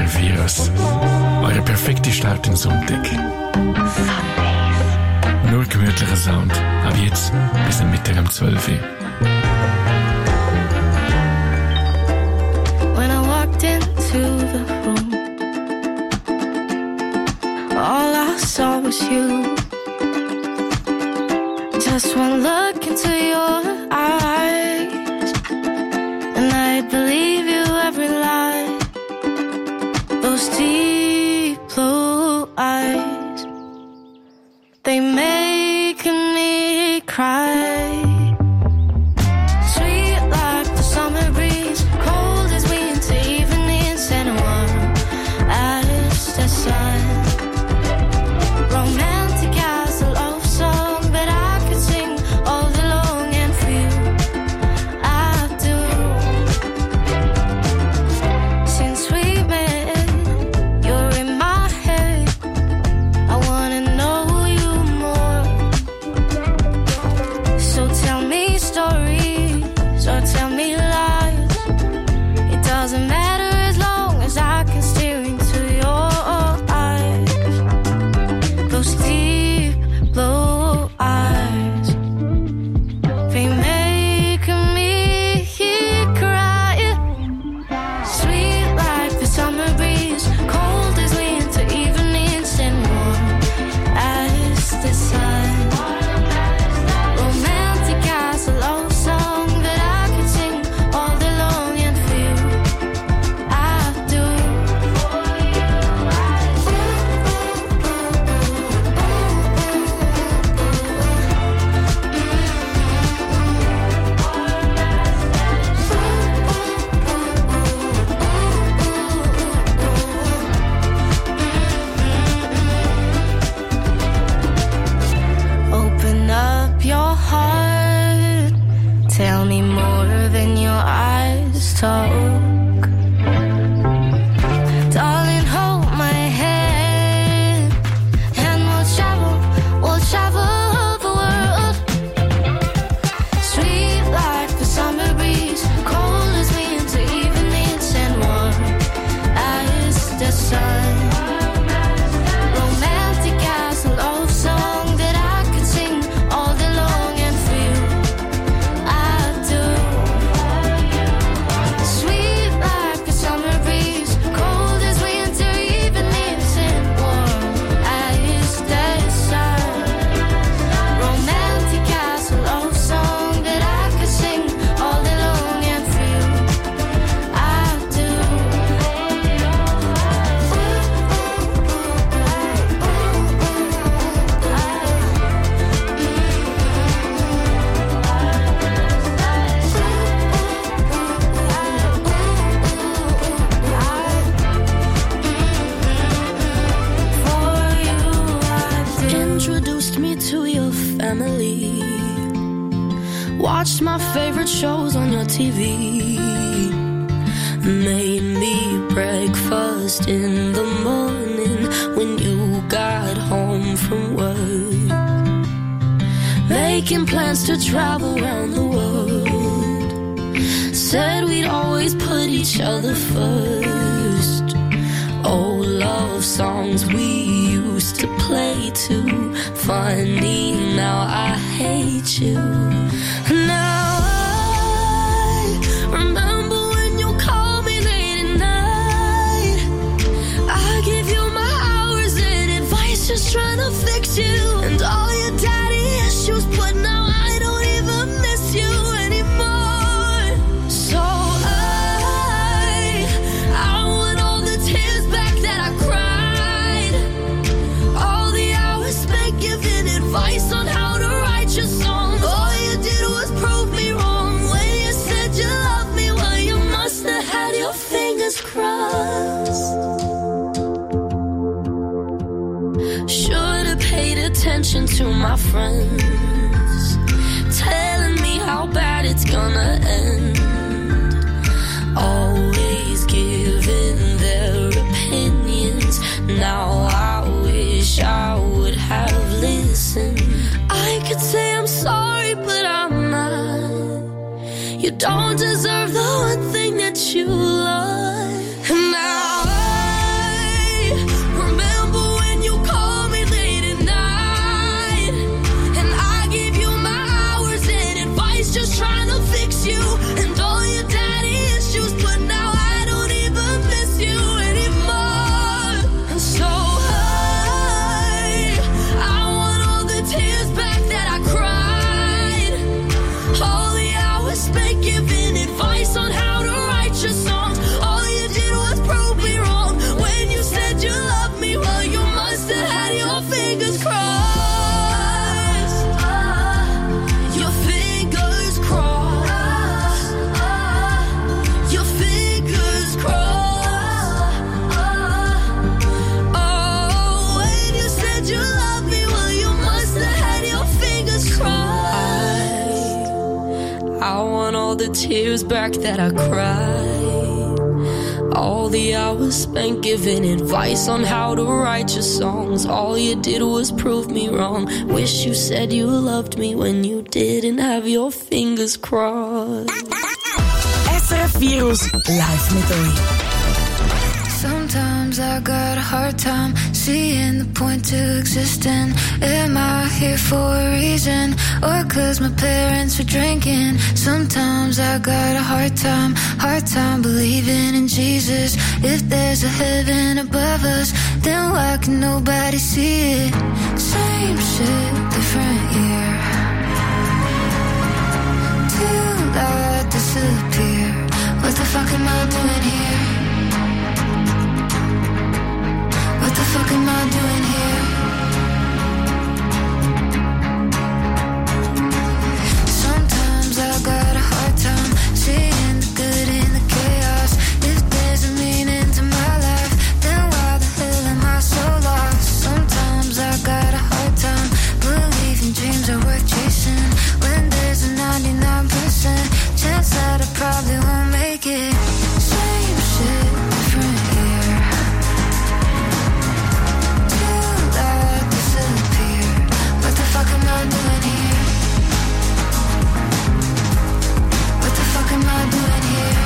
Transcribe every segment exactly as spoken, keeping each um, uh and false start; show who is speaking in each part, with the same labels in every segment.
Speaker 1: Virus. Eure perfekte Start in Sonntag. Nur gemütlicher Sound. Ab jetzt bis am Mittag um zwölf Uhr.
Speaker 2: When I walked into the room, all I saw was you. Just one look into your eyes, and I'd believe you every lie. Those deep blue eyes, they make me cry. Sweet like the summer breeze, cold as winter evenings, and warm as the sun. Romantic as a love song that I could sing all day long, and for you I do. Since we met, you're in my head. I wanna know you more. So tell me stories or tell me lies. It doesn't matter as long as I can stare into your eyes. Those deep blue eyes, they make me cry. Sweet like the summer breeze, cold as winter evenings, and warm as the sun. Romantic as a love song that I could sing all day long, and for you I do. Open up your heart, tell me more than your eyes talk. Darling, hold my hand, and we'll travel, we'll travel the world. Sweet like the summer breeze, cold as winter evenings, and warm as the sun. Romantic as a love song that I could sing all day long, and for you I do. Sweet like a summer breeze, cold as winter evenings, and warm as the sun. Romantic as a love song that I could sing all day long, and for you I do.
Speaker 3: Introduced me to your family, watched my favorite shows on your T V, made me breakfast in the morning when you got home from work, making plans to travel around the world. Said we'd always put each other first. Old love songs we used to play too. Funny, now I hate you. Now I remember when you called me late at night. I give you my hours and advice, just trying to fix you. And all your daddy issues, but now I don't even miss you anymore. So I, I want all the tears back that I cried, all the hours spent giving advice on how to write your songs. All you did was prove me wrong when you said you loved me. Well, you must have had your fingers crossed. Should've paid attention to my friends, telling me how bad it's gonna end. Always giving their opinions. Now I wish I would have listened. I could say I'm sorry, but I'm not. You don't deserve the one thing that you love. And now I the tears back that I cried, all the hours spent giving advice on how to write your songs. All you did was prove me wrong. Wish you said you loved me when you didn't have your fingers crossed.
Speaker 4: S R F Virus live met Oi.
Speaker 2: Sometimes I got a hard time seeing the point to existing. Am I here for a reason, or cause my parents were drinking? Sometimes I got a hard time, hard time believing in Jesus. If there's a heaven above us, then why can nobody see it? Same shit, different year. Till I disappear. What the fuck am I doing here? What the fuck am I doing here? Sometimes I got a hard time seeing the good in the chaos. If there's a meaning to my life, then why the hell am I so lost? Sometimes I got a hard time believing dreams are worth chasing, when there's a ninety-nine percent chance that I probably won't make it. Same shit, different year. What the fuck am I doing here? What the fuck am I doing here?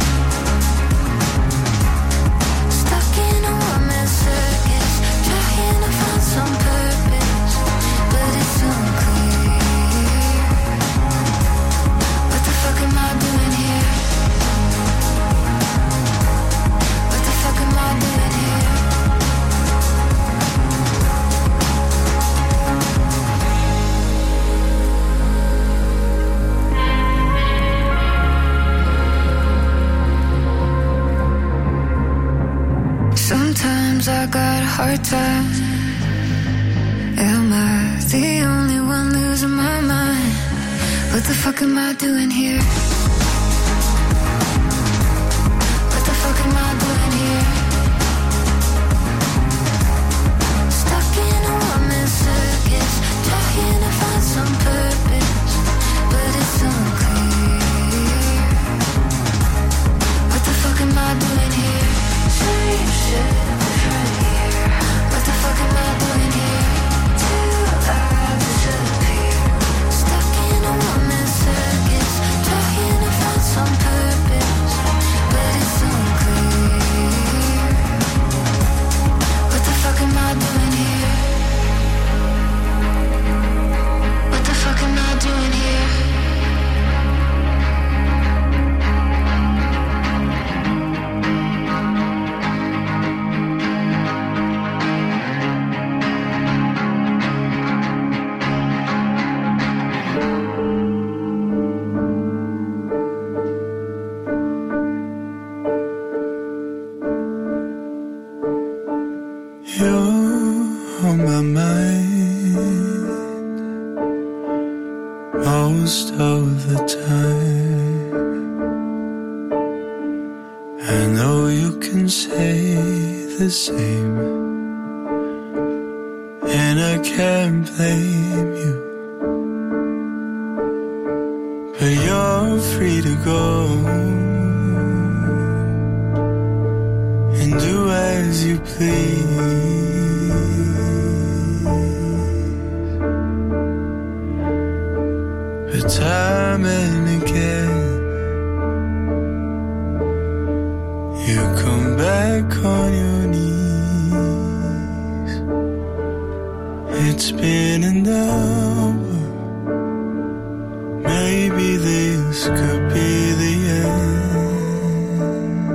Speaker 2: Stuck in a one-man circus, trying to find some purpose, but it's unclear. What the fuck am I doing here? What the fuck am I doing here? Sometimes I got a hard time. Am I the only one losing my mind? What the fuck am I doing here? What the fuck am I doing here? Stuck in a one-man circus, trying to find some purpose, but it's unclear. What the fuck am I doing here? Same shit, different year. What the fuck am I doing here? Till I disappear. Stuck in a one-man circus, trying to find some purpose, but it's unclear. What the fuck am I doing here? What the fuck am I doing here?
Speaker 5: You're on my mind most of the time. I know you can say the same, and I can't blame you, but you're free to go and do as you please. But time and again you come back on your knees. It's been an hour, maybe this could be the end.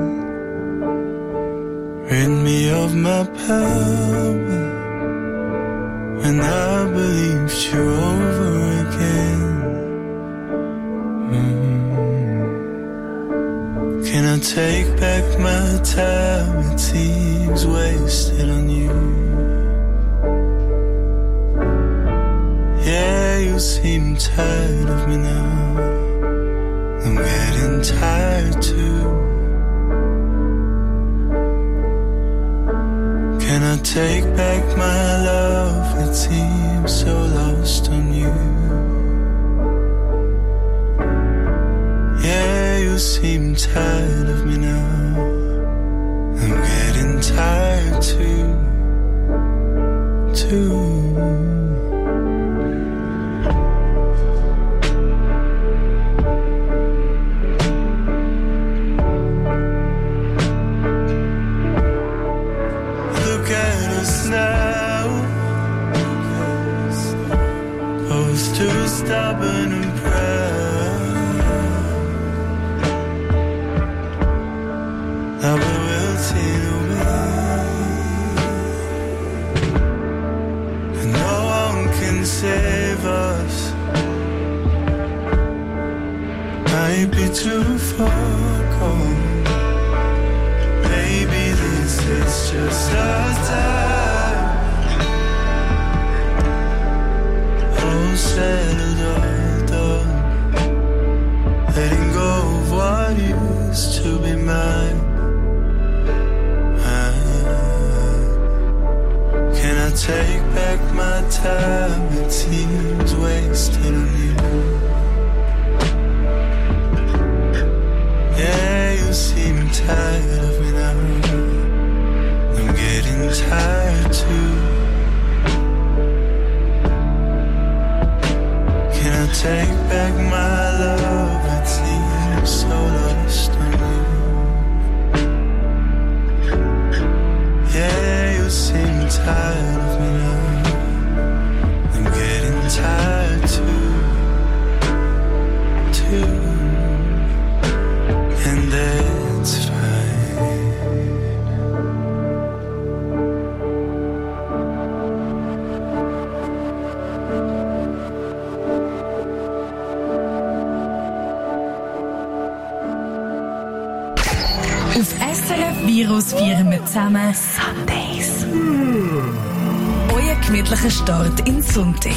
Speaker 5: Rid me of my power, and I believed you over again. Can I take back my time? It seems wasted on you. Yeah, you seem tired of me now. I'm getting tired too. Can I take back my love? It seems so lost on you. seem tired of me now. I'm getting tired too, too. Too stubborn and proud. Now we're wilting away, and no one can save us. Might be too far gone. Maybe this is just our time. Settled all done, letting go of what used to be mine. Ah, can I take back my time? It seems wasted on you. Yeah, you seem tired of me now. I'm getting tired too. Take back my love, it seems so lost on you. Yeah, you seem tired of me now. I'm getting tired too, too. And that's fine.
Speaker 4: Auf S R F Virus feiern wir zusammen Sundays. Mm. Euer gemütlicher Start in den Sonntag.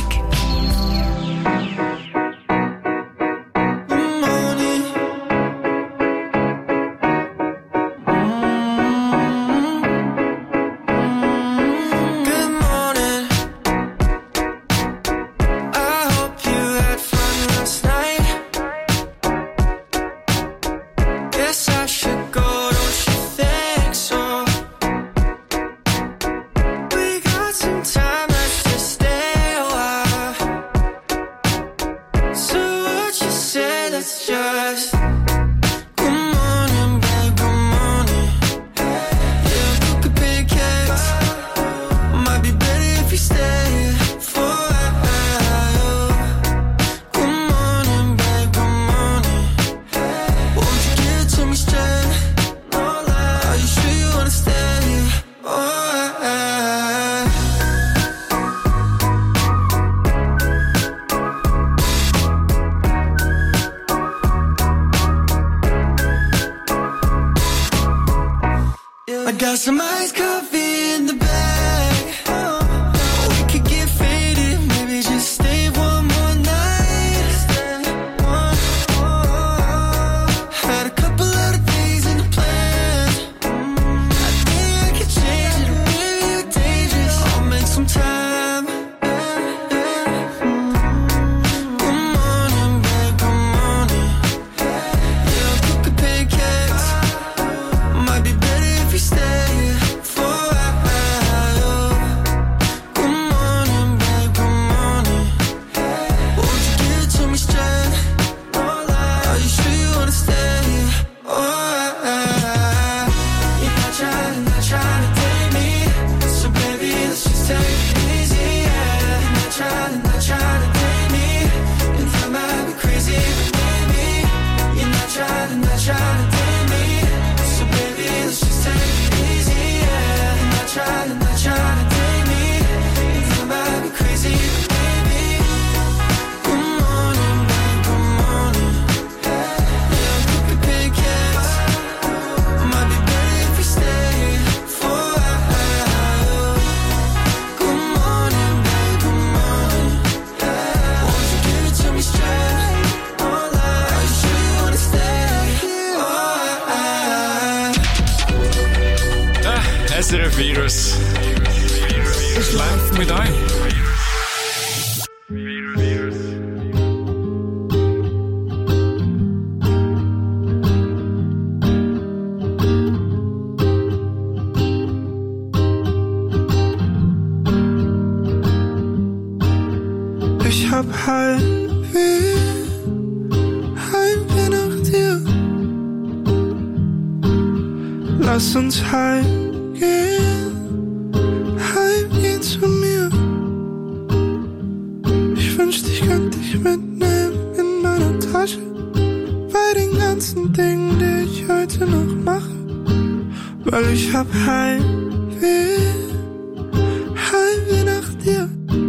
Speaker 1: S R F Virus. Es läuft mit euch.
Speaker 5: hab Heimweh, Heimweh nach dir. Lass uns heimgehen, heimgehen zu mir. Ich wünschte, ich könnte dich mitnehmen in meiner Tasche, bei den ganzen Dingen, die ich heute noch mache. Weil ich hab Heimweh, Heimweh nach dir.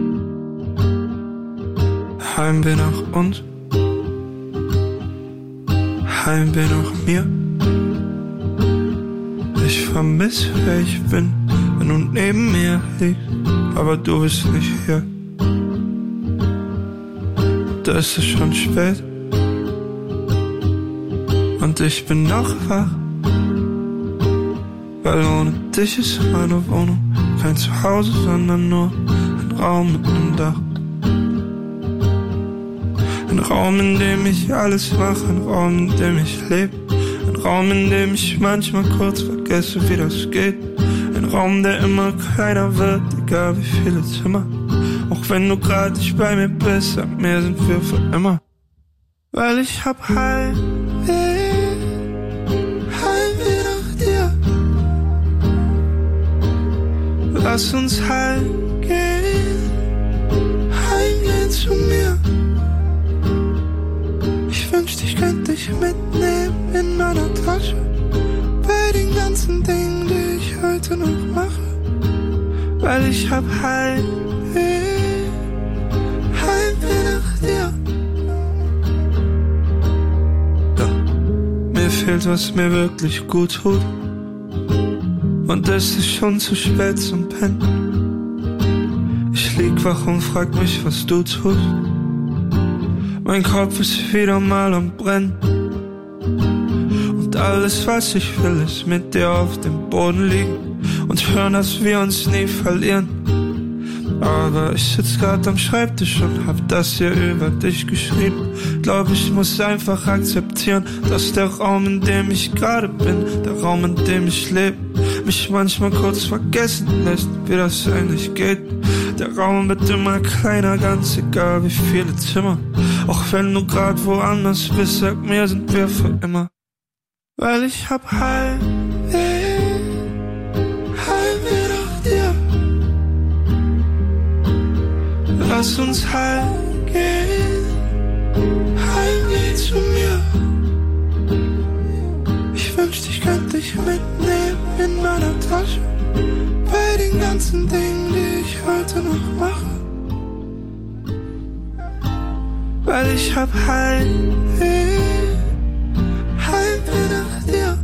Speaker 5: Heimweh nach uns, Heimweh nach mir. Ich vermiss, wer ich bin, wenn du neben mir liegst, aber du bist nicht hier. Da ist es schon spät und ich bin noch wach, weil ohne dich ist meine Wohnung kein Zuhause, sondern nur ein Raum mit einem Dach. Ein Raum, in dem ich alles mache, ein Raum, in dem ich lebe. Ein Raum, in dem ich manchmal kurz vergesse, wie das geht. Ein Raum, der immer kleiner wird, egal wie viele Zimmer. Auch wenn du grad nicht bei mir bist, sag mir, sind wir für immer. Weil ich hab Heimweh, Heimweh nach dir. Lass uns heimgehen, heimgehen zu mir. Ich wünschte, ich könnte dich mitnehmen in meiner Tasche, bei den ganzen Dingen, die ich heute noch mache. Weil ich hab Heimweh, Heimweh nach dir. Ja, mir fehlt, was mir wirklich gut tut, und es ist schon zu spät zum Pennen. Ich lieg wach und frag mich, was du tust. Mein Kopf ist wieder mal am Brennen. Und alles, was ich will, ist mit dir auf dem Boden liegen und hören, dass wir uns nie verlieren. Aber ich sitz grad am Schreibtisch und hab das hier über dich geschrieben. Glaub, ich muss einfach akzeptieren, dass der Raum, in dem ich gerade bin, der Raum, in dem ich lebe, mich manchmal kurz vergessen lässt, wie das eigentlich geht. Der Raum wird immer kleiner, ganz egal wie viele Zimmer. Auch wenn du grad woanders bist, sag mir, sind wir für immer. Weil ich hab Heimweh, Heimweh nach dir. Lass uns heimgehen, heimgehen zu mir. Ich wünschte, ich könnte dich mitnehmen in meiner Tasche, bei den ganzen Dingen, die ich heute noch mache. Weil ich hab Heimweh, Heimweh nach dir.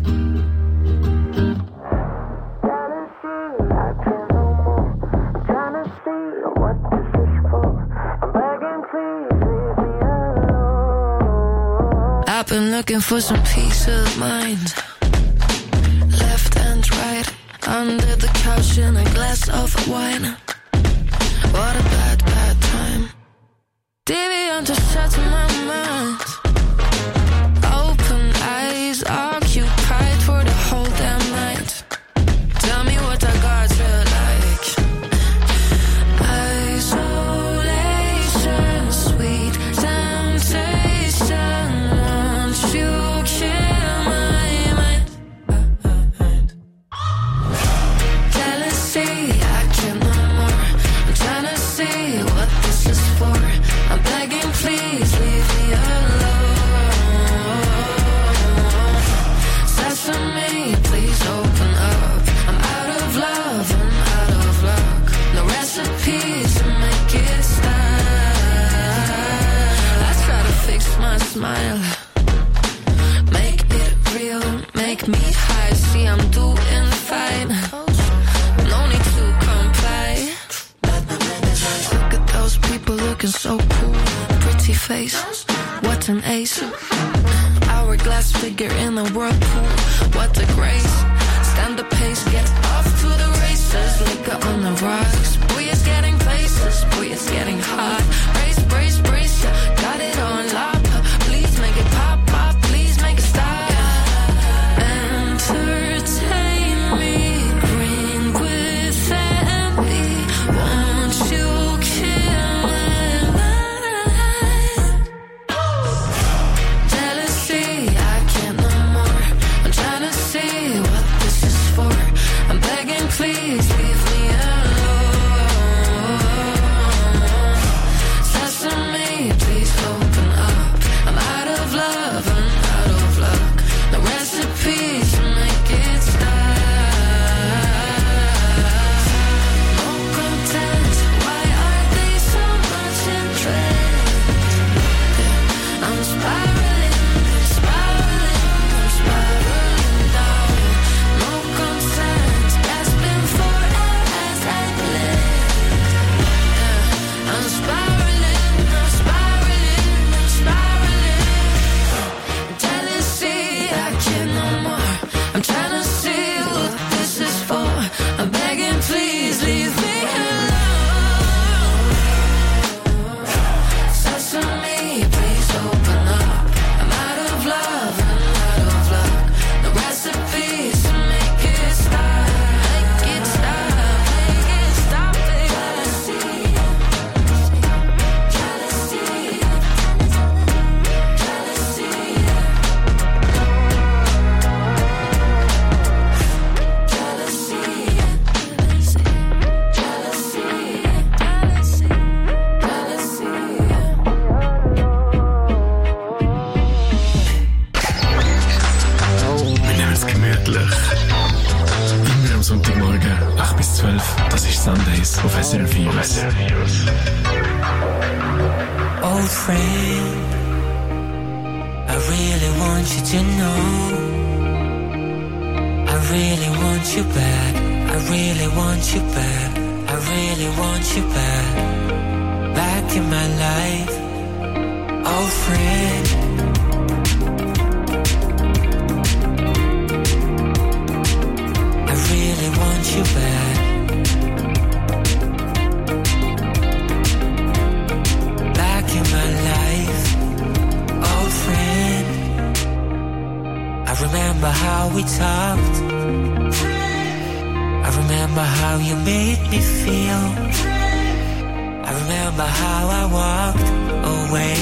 Speaker 3: I've been looking for some peace of mind, left and right, under the couch in a glass of wine. What a bad, bad time. T V on to shut my mind. Open eyes, occupied for the whole damn night. Tell me what I got to like. Isolation, sweet temptation. Won't you kill my mind? Jealousy, I can't no more. I'm trying to see what this is for. I'm begging, please leave me alone. Sesame, please open up. I'm out of love, I'm out of luck. No recipes to make it stop. I try to fix my smile, make it real, make me high. See, I'm doing fine, no need to comply. Look at those people looking so cool, pretty face, what an ace. Hourglass figure in a whirlpool, what a grace. Stand the pace, get off to the races. Liquor on the rocks, boy it's getting places, boy it's getting hot. Brace, brace, brace, yeah, got it on lock. Please make it pop, pop, please make it stop. Entertain me, green with family. Won't you kill my mind?
Speaker 2: please leave me alone. Sesame, please open up. I'm out of love, I'm out of luck. No recipes to make it stop. No content, why are they so much in dread? I'm spiraling, I'm spiraling, I'm spiraling down. No consent, that's been for as I bled. I'm spiraling, I'm spiraling, I'm spiraling. Jealousy, I can't no more. I'm trying to see what this is for. I'm begging, please leave me alone. Sesame, please open up. I'm out of love, I'm out of luck. No recipes to make it stop. Make it stop, make it stop, baby. Jealousy, jealousy,
Speaker 1: Wir nehmen es gemütlich. Immer am Sonntagmorgen, acht bis zwölf. Das ist Sundays auf S R vier.
Speaker 6: Old friend, I really want you to know I really want you back. I really want you back. I really want you back. Back in my life. Old friend, I really want you back. Back in my life. Old friend, I remember how we talked. I remember how you made me feel. I remember how I walked away.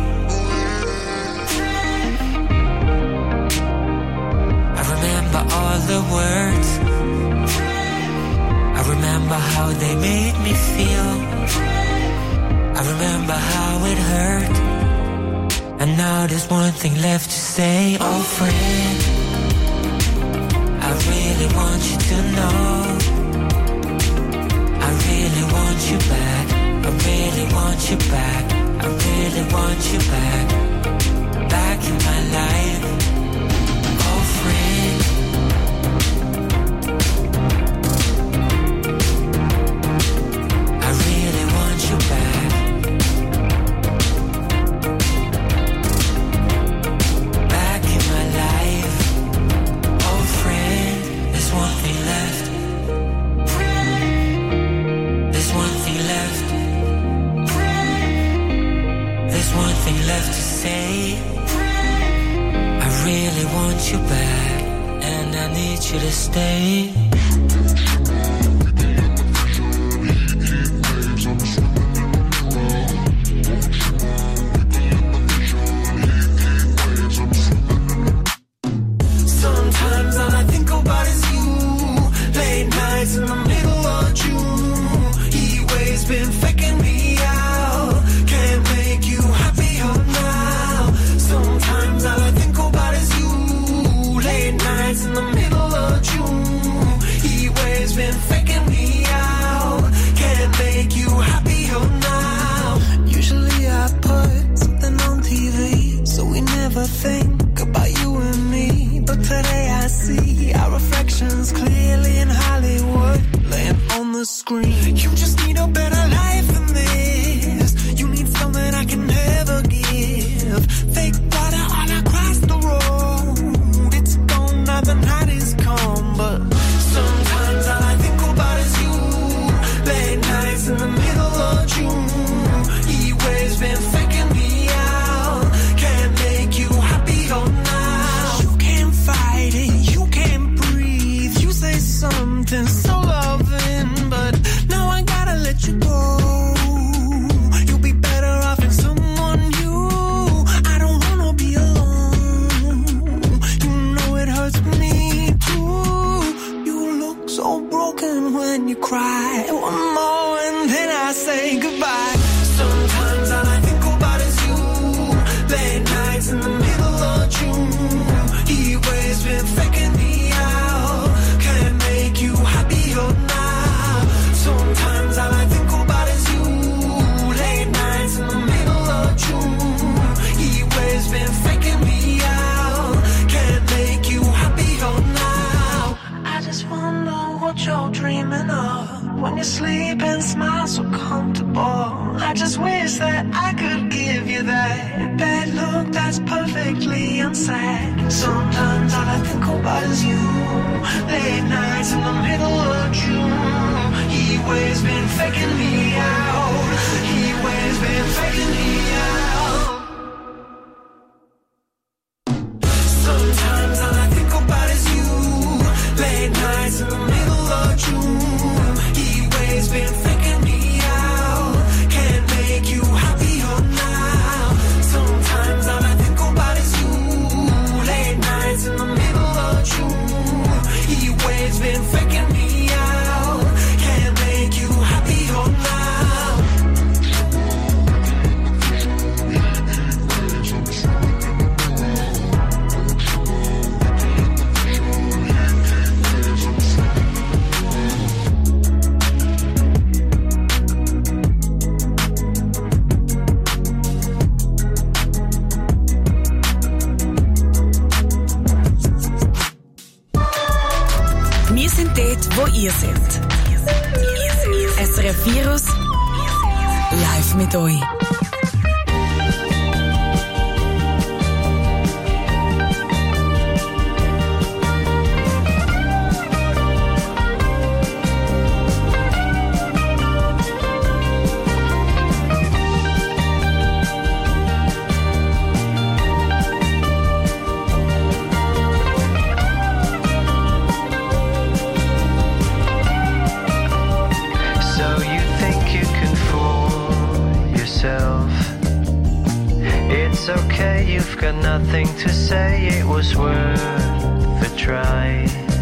Speaker 6: I remember all the words. I remember how they made me feel. I remember how it hurt. And now there's one thing left to say. Oh friend, I really want you to know I really want you back. I really want you back. I really want you back. Back in my life. Oh friend, I really want you back. Back in my life. Oh friend, there's one thing left. There's one thing left. There's one thing left to say. I really want you back, and I need you to stay.
Speaker 7: Sometimes all I think about is you. Late nights in the middle of June. Heat waves been faking me out. Can't make you happier now. Sometimes all I think about is you. Late nights in the middle of June. Heat waves been faking me out. Can't make you happier now. Usually I put something on T V, so we never think about you and me. But today I see our reflections clearly in Hollywood, laying on the screen. You just need a better life than this. You need something I can never give. Fake water all across the road. It's gone now, the night is come. But sometimes all I think about is you. Late nights in the middle of June. Heat waves been faking me out. Can't make you happier now. You can't fight it, you can't breathe. You say something so loving, but now I gotta let you go. broken when you cry. One more and then I say goodbye. Sometimes all I think about is you. Late nights in the middle of June. He waves been faking me out. Can't make you happier now. Sometimes all I think about is you. Late nights in the middle of June. He waves been faking me out. Can't make you happier now. I just wonder what you're dreaming of. When you sleep and smile so comfortable. I just wish that I could give you that bad look that's perfectly unsaid. Sometimes all I think about is you. Late nights in the middle of June. He waves been faking me out. He waves been faking me out. Sometimes all I think about is you. Late nights in the middle of June. He waves been faking me out. Can't make you happier now. Sometimes all I think about is you. Late nights in the middle of June. He waves been faking me out. Can't make you happier now.
Speaker 4: Wir sind dort, wo ihr seid. S R F Virus live mit euch.
Speaker 8: It's okay, you've got nothing to say. It was worth a try.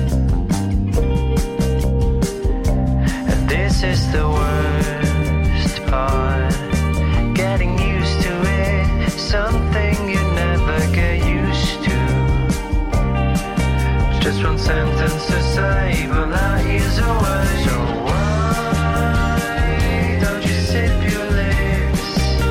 Speaker 8: And this is the worst part. Getting used to it, something you never get used to. Just one sentence to say, but that is a word. So why don't you sip your lips?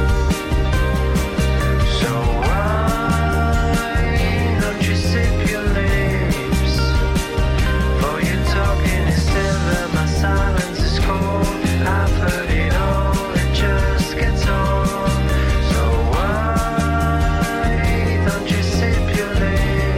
Speaker 8: So why don't you sip your lips? For you talking is silver, my silence is cold. I've heard it all, it just gets old. So why don't you sip your lips?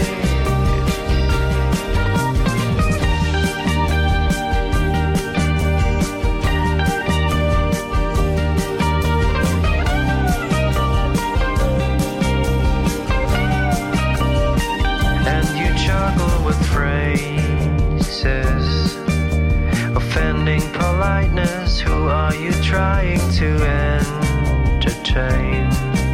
Speaker 8: And you juggle with phrases, offending politeness. Who are you trying to entertain?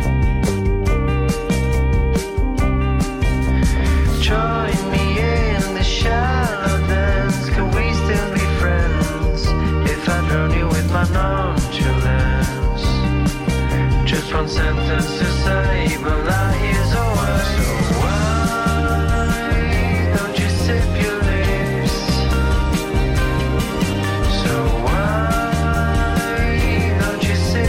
Speaker 8: Join me in the shallow dance. Can we still be friends if I drown you with my nonchalance? Just one sentence to say, but that is a word. So why don't you sip your lips? So why don't you sip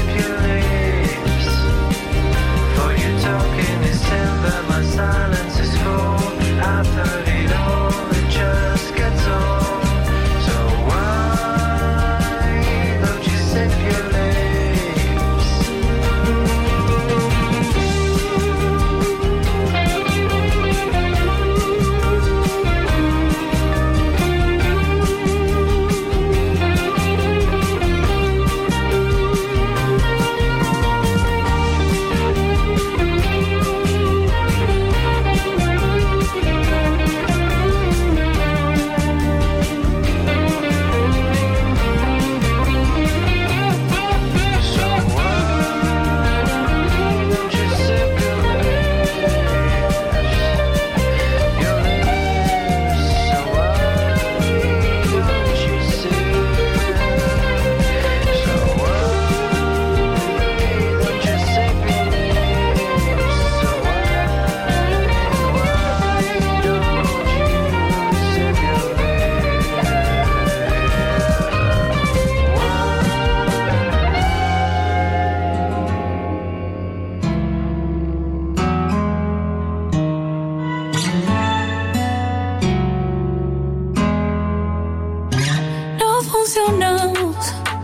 Speaker 3: emocionamos.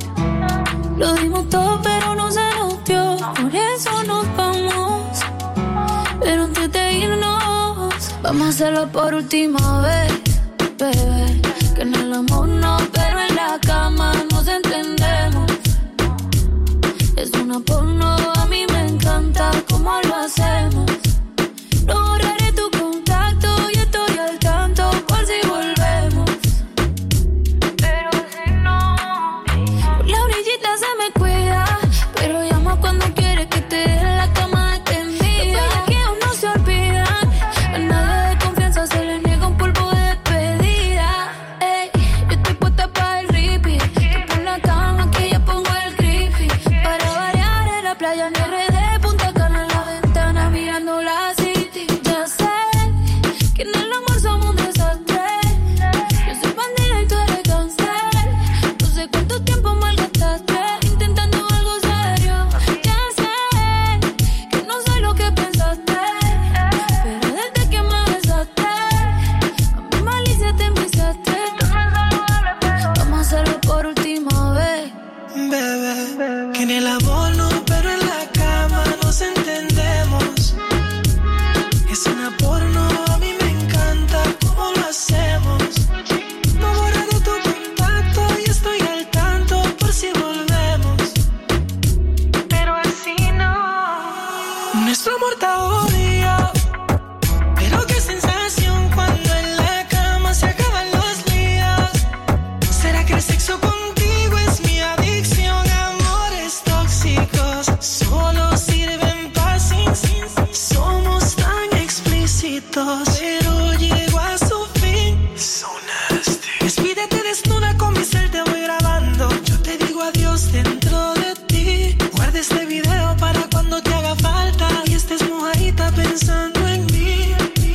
Speaker 3: Lo dimos todo, pero no se nos dio. Por eso nos vamos. Pero antes de irnos, vamos a hacerlo por última vez, bebé. Que en el amor no, pero en la cama nos entendemos. Es una porno, a mí me encanta cómo lo hacemos. No borraré tu contacto y estoy al tanto por si volvemos. Pero si no, por la orillita se me cuida, pero llama cuando quiere que te dé en la cama extendida. Los bellaqueos no se olvidan, a nadie de confianza se le niega un polvo de despedida. Ey, yo estoy puesta para el repeat. Tú pon la cama que ya pongo el creepy. Para variar en la playa en R D, Punta Cana en la ventana mirando la city. Ya sé que en el amor somos un desastre. Yo soy bandida y tú eres gangster. No sé cuánto tiempo malgastaste intentando algo serio. Ya sé que no soy lo que pensaste, pero desde que me besaste, a mi malicia te envisaste. Vamos a hacerlo por última vez,
Speaker 7: Bebé, que en el amor no, pero en la cama nos entendemos. Es una porno, a mí me encanta cómo lo hacemos. No borraré tu contacto y estoy al tanto por si volvemos. Pero así no. Nuestro amor está odio, pero qué sensación cuando en la cama se acaban los líos. ¿Será que el sexo contigo es mi adicción? Amores tóxicos solo sirven para sin, sin, sin. Somos tan explícitos, pero llego a su fin. So nasty. Despídete desnuda con mi cel, te voy grabando. Yo te digo adiós dentro de ti. Guarda este video para cuando te haga falta y estés mojadita pensando en mí.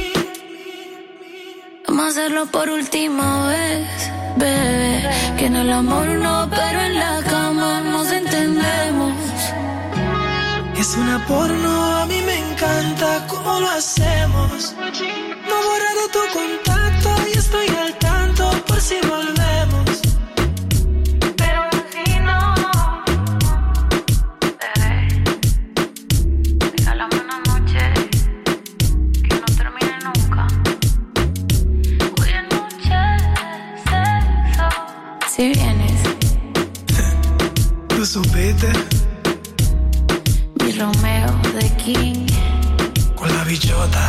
Speaker 3: vamos a hacerlo por última vez, bebé. Que en el amor no, pero en la cama nos entendemos.
Speaker 7: Es una porno, a mí me encanta cómo lo hacemos. No borraré tu contacto y estoy al tanto por si volvemos. Pero así no.
Speaker 3: Bebé, regálame una noche que no termine nunca. Hoy es noche sexo. Si vienes,
Speaker 7: ¿Tú supiste?
Speaker 3: mi Romeo de King.
Speaker 7: Con la bichota.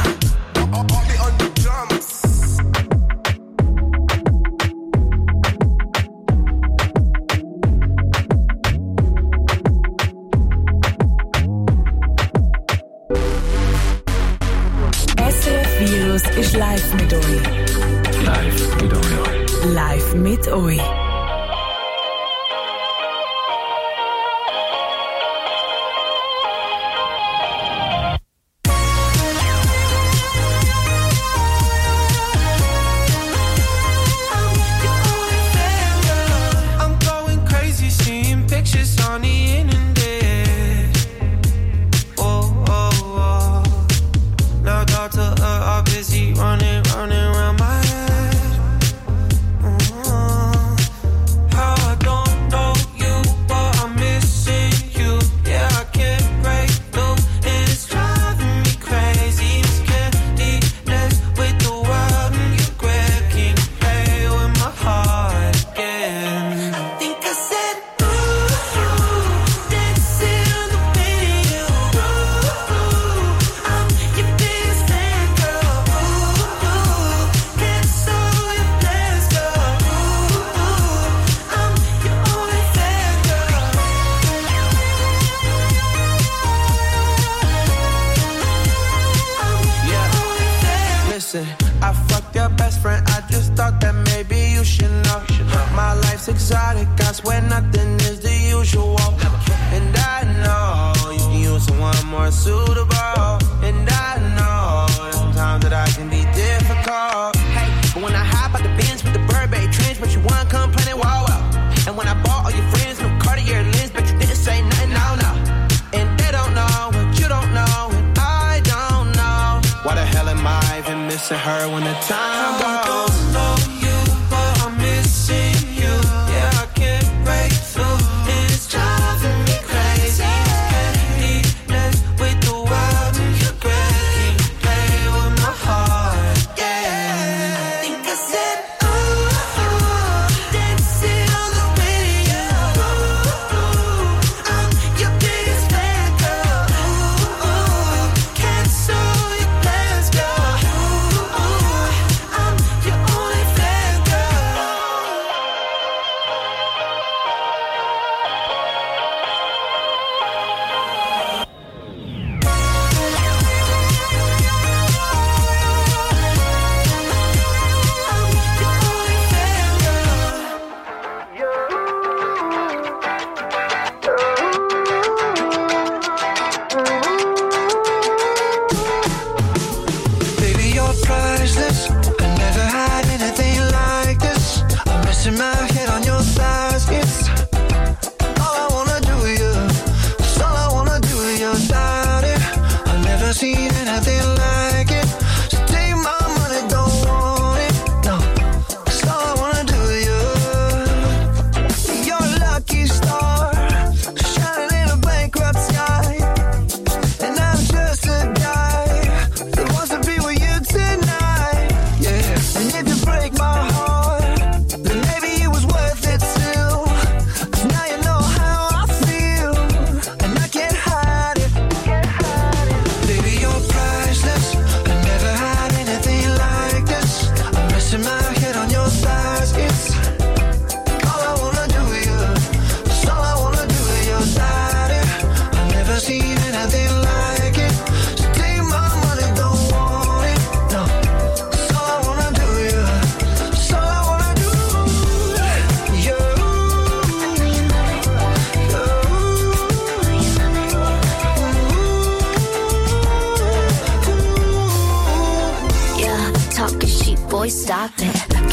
Speaker 4: S R F Virus ist live mit euch.
Speaker 1: Live mit euch.
Speaker 4: Live mit euch.
Speaker 7: I'm going crazy seeing pictures on the internet. Oh, oh, oh. Now daughter uh, are busy running, running around my head. Uh-huh. How I don't know you, but I'm missing you. Yeah, I can't break through, and it's driving me crazy. This candidness with the world, and you can play with my heart again. I think I said, ooh, dancing on the video. Ooh, I'm your biggest fan, girl. Ooh, can't show your plans, girl. Ooh, I'm your only fan, girl. Yeah, listen, I fucked your best friend. I just thought that maybe you should know. My life's exotic, I swear nothing is the usual. And I know you can use someone more suitable. And I know there's sometimes that I can be difficult. Hey, but when I hop out the Benz with the Burberry trench, but you weren't complaining, wow, wow. And when I bought all your friends new Cartier lens, but you didn't say nothing, no, no. And they don't know what you don't know, and I don't know. Why the hell am I even missing her when the time goes? I don't know you, but I'm missing you. Yeah, I can't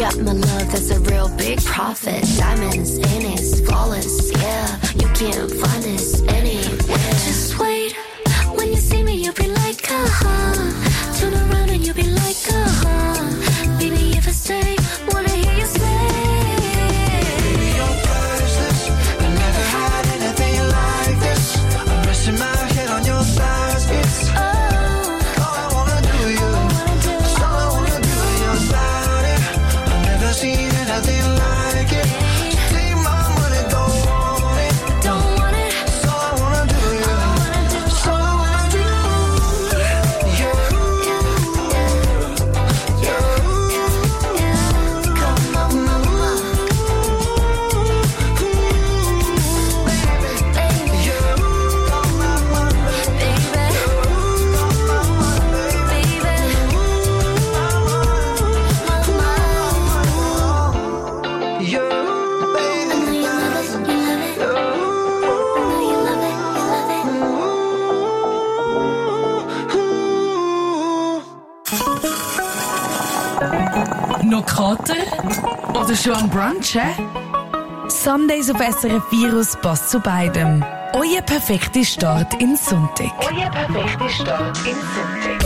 Speaker 3: got my love, that's a real big profit. Diamonds in it, flawless, yeah. You can't find this anywhere. Just wait, when you see me, you'll be like, uh-huh. Turn around and you'll be like, uh-huh. Baby, if I stay, wanna hear you say.
Speaker 7: Baby, you're priceless. I never had anything like this. I'm resting my head on your thighs, it's
Speaker 3: Oh,
Speaker 7: all I wanna do, you. It's all I wanna do, your body. I've never seen anything like it. Take my money, don't want it.
Speaker 3: don't want it.
Speaker 7: It's all I wanna do, you. It's all I wanna do. You, you,
Speaker 3: Come on, mama. Baby,
Speaker 7: you. Come on,
Speaker 3: baby, baby.
Speaker 7: You,
Speaker 3: I know you love it, you love it. I know you love it, you love it.
Speaker 4: Noch Kater? Oder schon am Brunch, eh? Sundays auf S R F Virus passt zu beidem. Euer perfekter Start in Sonntag. Euer perfekter Start in Sonntag.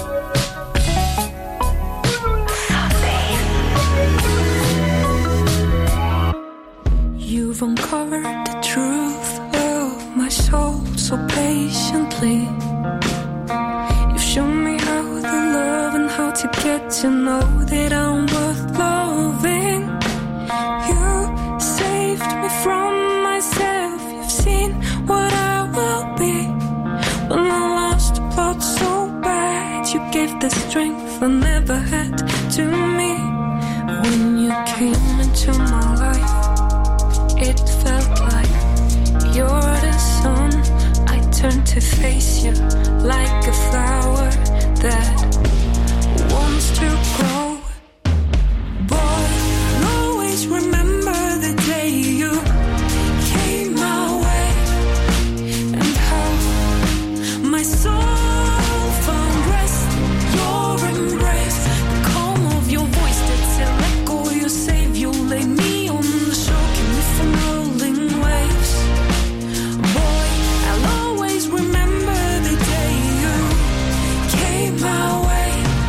Speaker 9: You've uncovered the truth of my soul so patiently. You've shown me how to love and how to get to know that I'm worth loving. You saved me from myself. You've seen what I will be. When I lost the plot so bad, you gave the strength I never had to me. When you came into my life, it felt like you're the sun. I turned to face you like a flower that wants to grow. Boy, I'll always remember the day you came my way, and how my soul found rest in your embrace. The calm of your voice that said, let go, you save, you laid me on the shore, keep me from rolling waves. Boy, I'll always remember the day you came my way.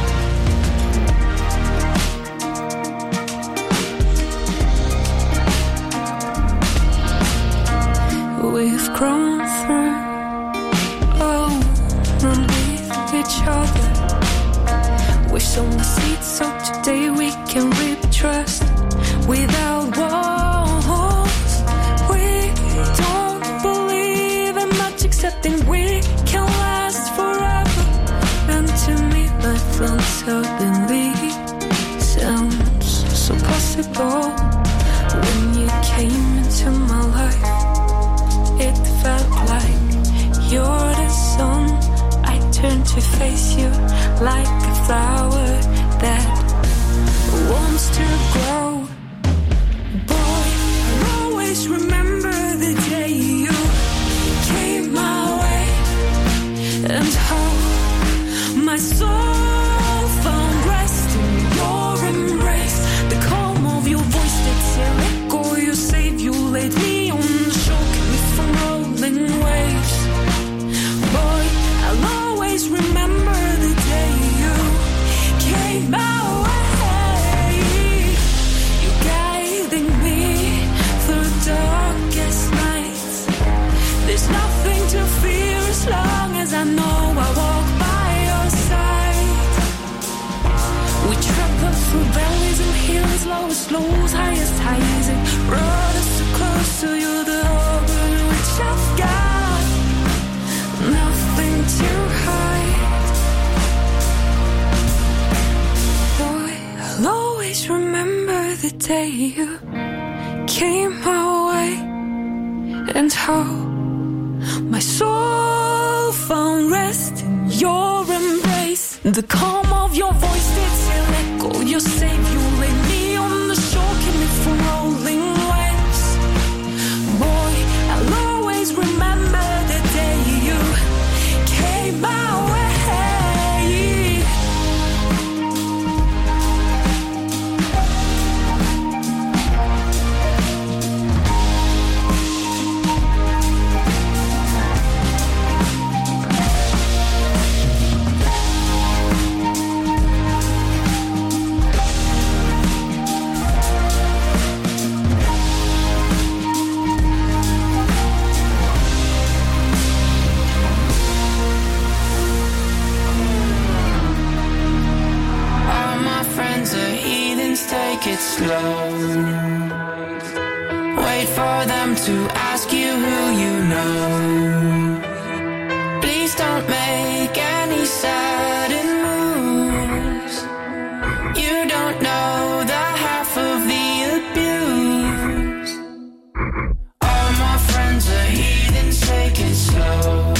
Speaker 9: We've grown through, oh, run with each other. We've sown the seeds so today we can reap trust without walls. We don't believe in much excepting we can last forever. And to me life runs suddenly sounds so possible. When you came into my life, it felt like you're the sun. I turned to face you like a flower that wants to grow. Boy, I'll always remember the day you came my way, and how my soul found rest in your embrace. The calm of your voice that said, let go, you save, you laid me on the shore, keep me from rolling waves. Boy, I'll always remember the day you came my way. You guiding me through darkest nights. There's nothing to fear as long as I know I walk by your side. We travel through valleys and hills, lowest lows, highest highs, and brought us so close to you, the hope in which I've got nothing to hide. Boy, I'll always remember the day you came my way, and how my soul found rest in your embrace. The calm of your voice that said, let go, you save, you laid me on the shore, keep me from rolling waves. Boy, I'll always remember the day you came my way.
Speaker 6: Wait for them to ask you who you know. Please don't make any sudden moves. You don't know the half of the abuse. All my friends are heathens, take it slow.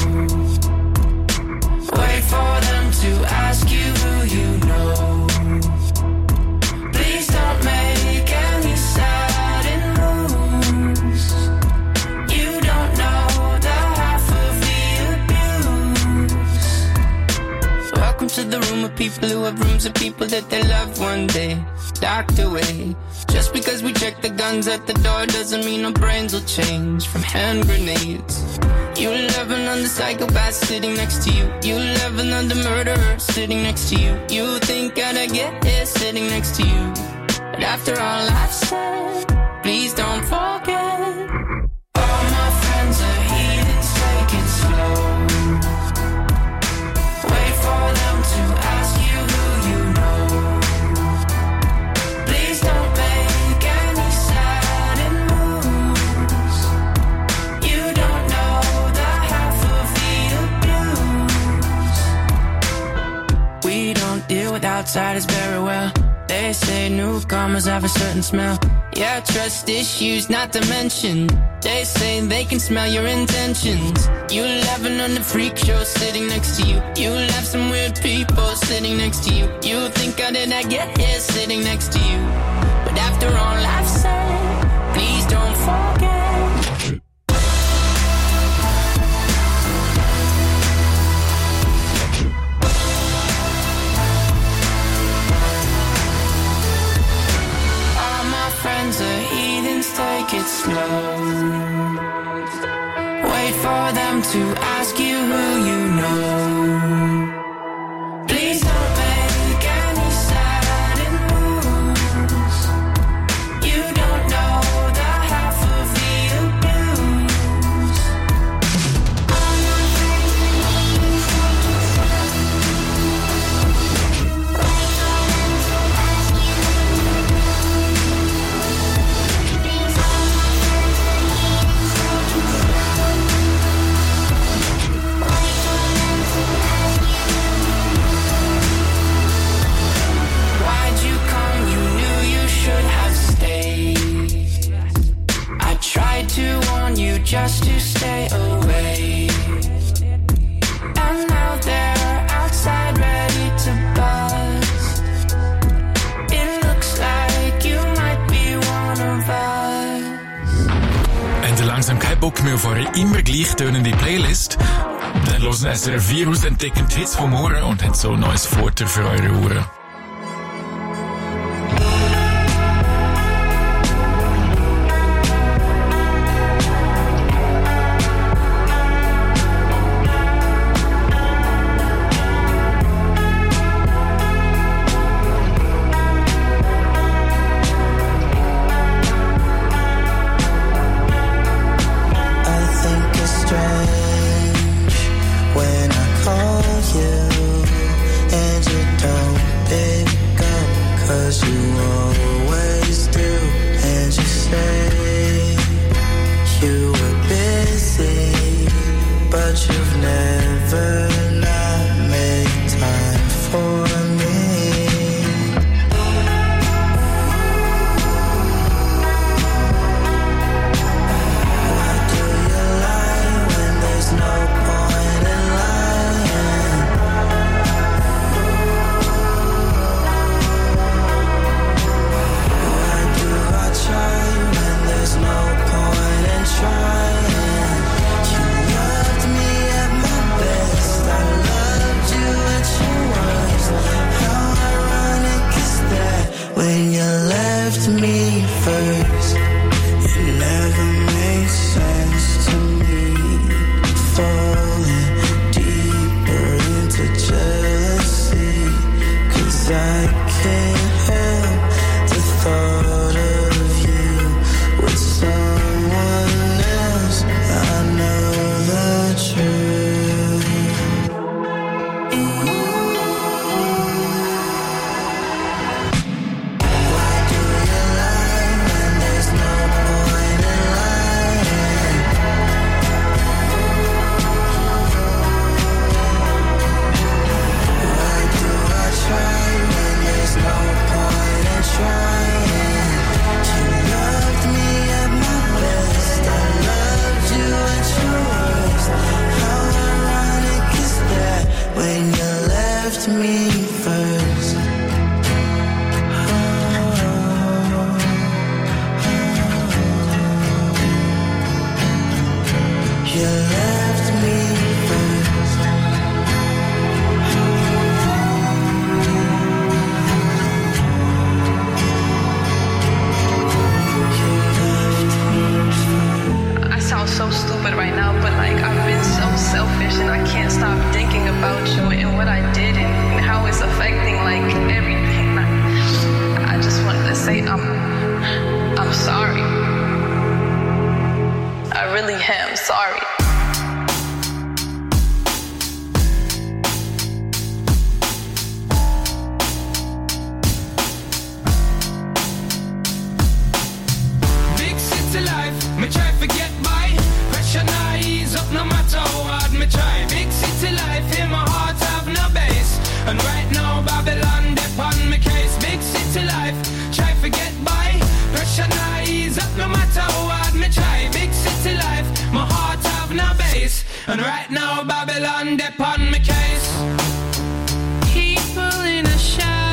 Speaker 6: Wait for them to ask you who you know. Please don't make any sudden moves. You don't know the half of the abuse. Welcome to the room of people who have rooms of people that they love one day docked away. Just because we check the guns at the door doesn't mean our brains will change from hand grenades. You love another psychopath sitting next to you. You love another murderer sitting next to you. You think I'd get here sitting next to you. But after all I've said, please don't forget. All my friends are heathens, take it slow. Wait for them to ask you who you know. Please don't make any sudden moves. You don't know the half of the abuse. We don't deal with outsiders very well. They say newcomers have a certain smell. Yeah, trust issues not to mention. They say they can smell your intentions. You laughing on the freak show sitting next to you. You laugh some weird people sitting next to you. You think how did I get here sitting next to you? But after all I've said, please don't forget. Friends are heathens, take it slow. Wait for them to ask you who you know. Please don't make any sudden moves. You don't know the half of the abuse. All my friends are heathens, take it slow. Wait for them to ask you who you know. Why'd you come? You knew you should have stayed. I tried to warn you just to stay away. And now they're outside ready to bust. It looks like you might be one of us.
Speaker 1: Habt ihr langsam keinen Bock mehr auf eure immer gleich tönende Playlist? Dann hören S R F vier aus, entdecken die Hits vom Ohren und haben so ein neues Futter für eure Ohren.
Speaker 10: I think it's strange when I call you and you don't pick you left me first.
Speaker 11: I sound so stupid right now, but like I've been so selfish and I can't stop thinking about you and what I did and how it's affecting like everything. Like, I just wanted to say I'm I'm sorry. I really am sorry.
Speaker 12: Big city life, me try forget my pressure now ease up no matter how hard me try. Big city life, in my heart have no base. And right now Babylon dip on me case. Big city life, try forget by pressure now ease up no matter how hard me try. Big city life, my heart have no base. And right now Babylon dip on me case.
Speaker 9: People in a show,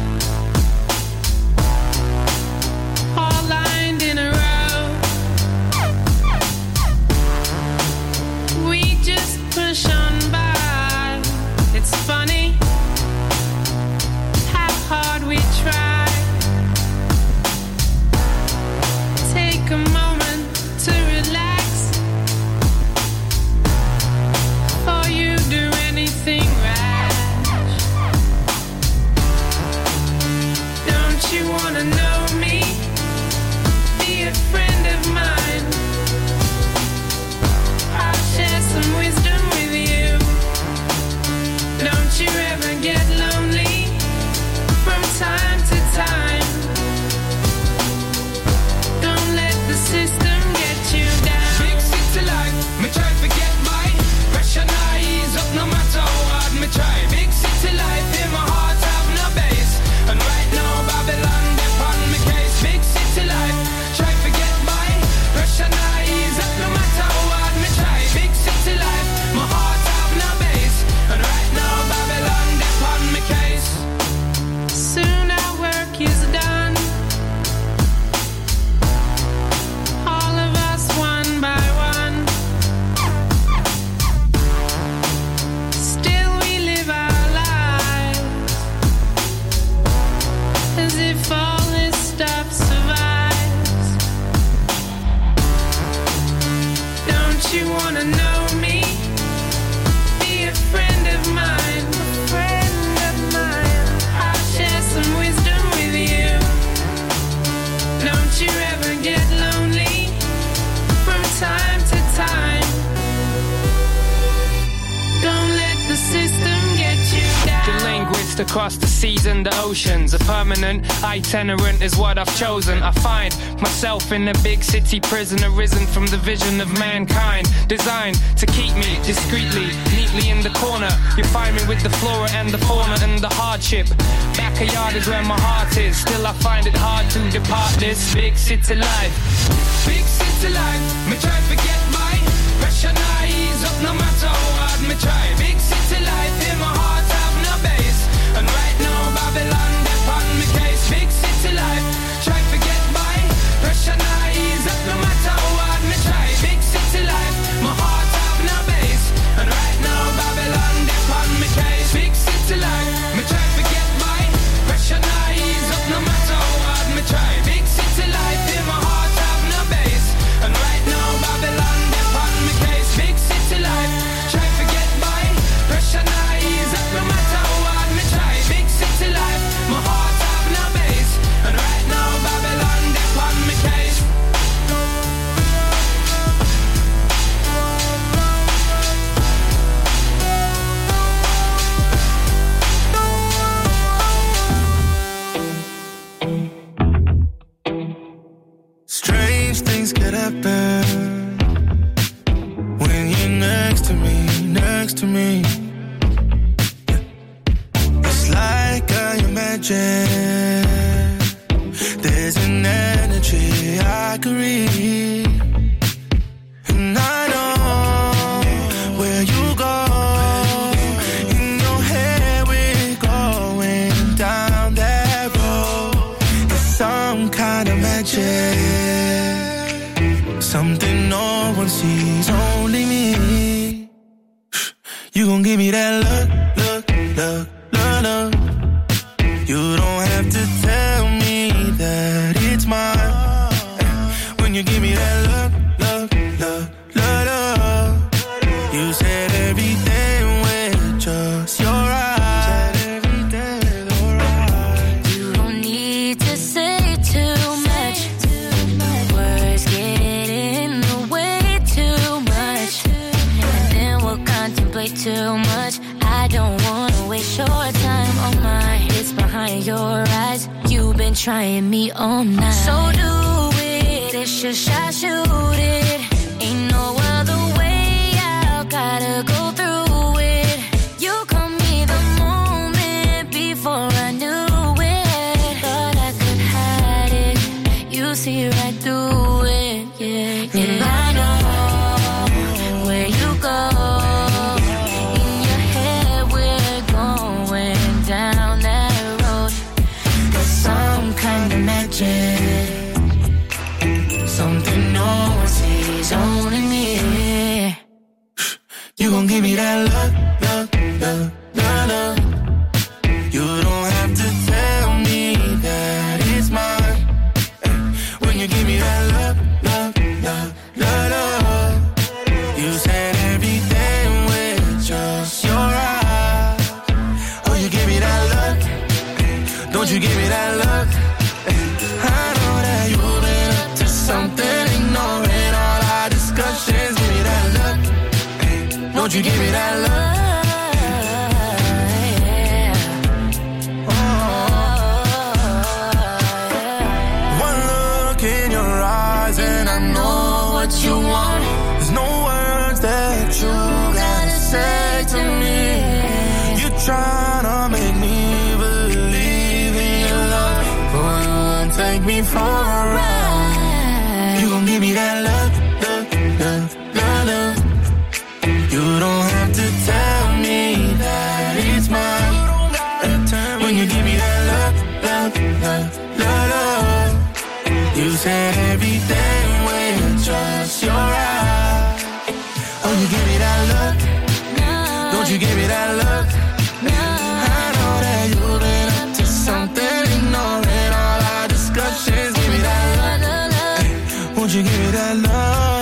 Speaker 9: all lined in a row. We just push on by. It's funny how hard we try. Take a moment to relax. Before you do anything rash. Don't you wanna know me? Be a friend of mine. I'll share some wisdom with you. Don't you ever get lonely from time to time. Don't let the system get you down.
Speaker 12: Big city life, me try forget my pressure now ease up no matter how hard me try. Big city life, in my heart have no base. And right now Babylon dip on me case. Big city life, try forget my pressure now ease up no matter how hard me try. Big city life, my heart have no base. And right now Babylon dip on me case.
Speaker 9: Soon our work is done. All of us one by one. Still we live our lives as if all this stuff survives. Don't you wanna know me? Be a friend of mine. A friend of mine. I'll share some wisdom with you. Don't you ever get lonely from time to time. Don't let the system get you down.
Speaker 12: The linguist across the seas and the oceans. A permanent itinerant is what I've chosen. I find myself in a big city prison, arisen from the vision of mankind, designed to keep me discreetly, neatly in the corner. You find me with the flora and the fauna and the hardship. Backyard is where my heart is. Still I find it hard to depart this big city life. Big city life, me try forget my pressure now ease up no matter how hard me try. Big city life, in my heart have no base. And right now Babylon dip on me case. Big city life, try forget my pressure now ease up no matter how hard me try. Big city life, my heart have no base. And right now Babylon dip on me case. Big city life, me try forget my pressure now ease up no matter how hard me try. Big city life, in my heart have no base. And right now Babylon dip on me case. Big city life, try forget my pressure now ease up no matter how hard me try. Big city life, my heart have no base. And right now Babylon dip on me case.
Speaker 5: Strange things could happen when you're next to me, next to me. It's like I imagine there's an energy I could read. And I know where you go. In your head we're going down that road. It's some kind of magic. Something
Speaker 13: no one sees, only me. You gon' give me that look, look, look, look, look. You don't have to tell me that it's mine. When you give me that look, look, look, look, look. You said everything with just your eyes.
Speaker 3: You don't need to say too much. Words get in the way too much. And then we'll contemplate too much. I don't wanna waste your time. Oh my, it's behind your eyes. You've been trying me all night. So do it, it's your shot, shoot it. Ain't no other way out, gotta go through it. You caught me the moment before I knew it. Thought I could hide it, you see right through it, yeah. And I know where you go. In your head we're going down that road. There's some kind of magic, something no one sees, only me.
Speaker 13: You gon' give me that look, look, look, look, look. You don't have to tell me that it's mine. When you give me that look, look, look, look, look. You said everything with just your eyes. Oh, you give me that look. Don't you give me that look. I know that you've been up to something, ignoring all our discussions. Give me that look. Don't you give me that look. One look in your eyes and I know what you want. There's no words that you gotta say to me. You're trying to make me believe in your love, but you won't take me for a ride. You gon' give me that love, love, love, love, love. You don't have to tell me that it's mine. When you give me that love, love, love, love, love. You said everything with just your eyes. Oh, you give me that look. Don't you give me that look. I know that you've been up to something, ignoring all our discussions. Give me that look. Won't you give me that love?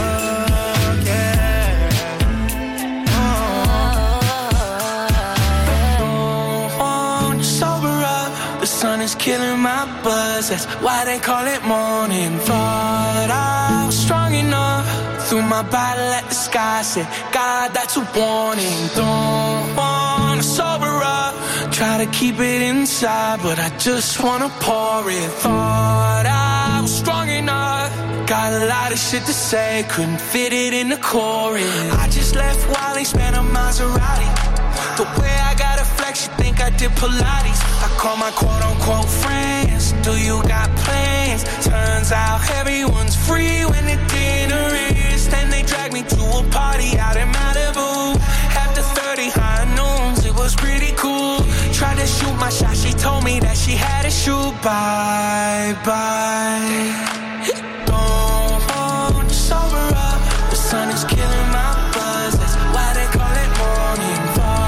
Speaker 13: Killing my buzz, that's why they call it morning. Thought I was strong enough, threw my bottle at the sky, said, God, that's a warning. Don't wanna sober up, try to keep it inside, but I just wanna pour it. Thought I was strong enough, got a lot of shit to say, couldn't fit it in the chorus. I just left Wally, spent a Maserati. The way I got a flex, you think I did Pilates. I call my quote-unquote friends, do you got plans? Turns out everyone's free when the dinner is. Then they drag me to a party out in Malibu. After thirty high noons, it was pretty cool. Tried to shoot my shot, she told me that she had to shoot. Bye-bye. Don't want to sober up, the sun is killing my buzz, that's why they call it morning.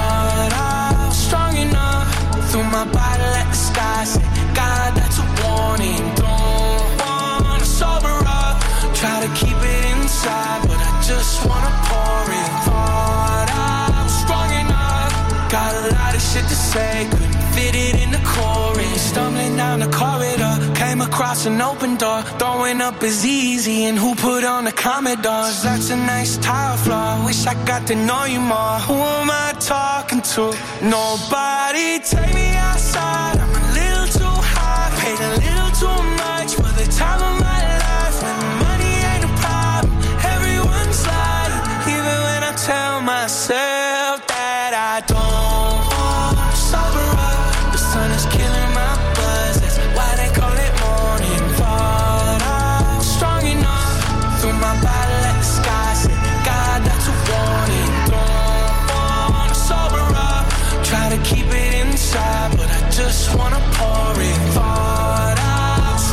Speaker 13: My bottle at the sky, say, God, that's a warning. Don't wanna sober up, try to keep it inside, but I just wanna pour it. Thought I was strong enough, got a lot of shit to say, couldn't fit it in the chorus. Stumbling down the corridor, came across an open door. Throwing up is easy, and who put on the Commodores? That's a nice tile floor, wish I got to know you more. Who am I talking to? Nobody. Take me outside, I'm a little too high, paid a little too much for the time of my life. When money ain't a problem, everyone's lying, even when I tell myself that I don't want to sober up. The sun is killing my buzz, that's why they call it morning. Thought I was strong enough, threw my bottle at the sky, said, God, that's a warning. Don't want to sober up, try to keep it inside, but I just wanna pour it. Thought I was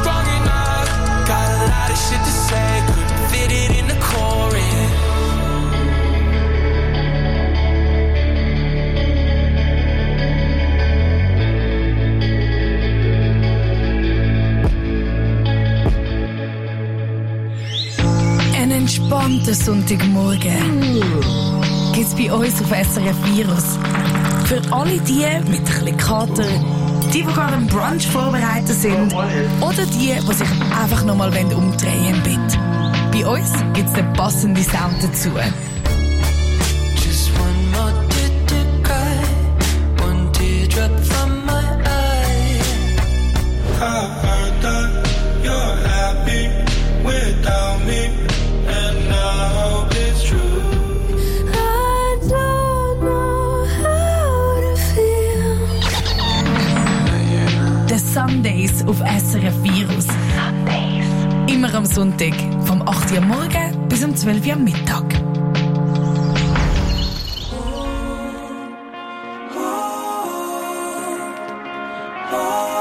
Speaker 4: entspannten Sonntagmorgen gibt's bei uns auf S R F Virus. Für alle die mit ein bisschen Kater, die, die gerade einen Brunch vorbereitet sind oder die, die sich einfach nochmal umdrehen im Bett. Bei uns gibt's den passenden Sound dazu.
Speaker 10: Just one more tear to cry, one teardrop from my eye.
Speaker 5: I heard that you're happy without me, and I hope it's true.
Speaker 2: I don't know how to feel.
Speaker 4: The Sundays auf S R F Virus. Sundays. Immer am Sonntag, vom acht Uhr morgen bis um zwölf Uhr am Mittag.
Speaker 5: Oh.